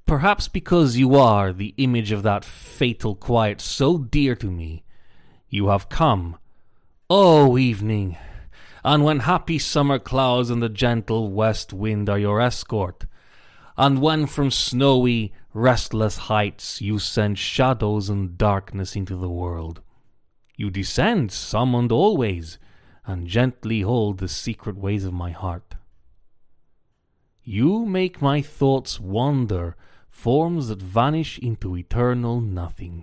Perhaps because you are the image of that fatal quiet so dear to me, you have come, O evening, and when happy summer clouds and the gentle west wind are your escort, and when from snowy, restless heights you send shadows and darkness into the world, you descend, summoned always, and gently hold the secret ways of my heart. You make my thoughts wander, forms that vanish into eternal nothing.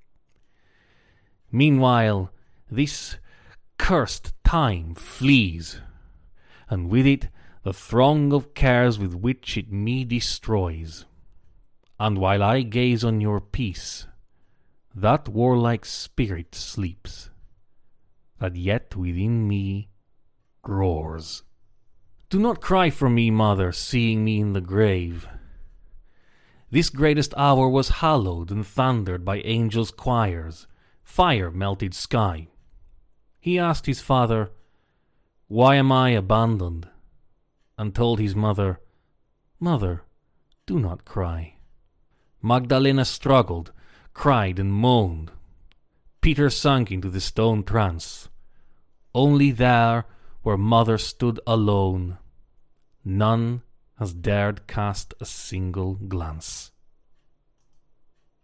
Meanwhile, this cursed time flees, and with it the throng of cares with which it me destroys. And while I gaze on your peace, that warlike spirit sleeps, that yet within me roars. Do not cry for me, mother, seeing me in the grave. This greatest hour was hallowed and thundered by angels' choirs, fire melted sky. He asked his father, "Why am I abandoned?" and told his mother, "Mother, do not cry." Magdalena struggled, cried and moaned. Peter sunk into the stone trance. Only there, where mother stood alone, none has dared cast a single glance.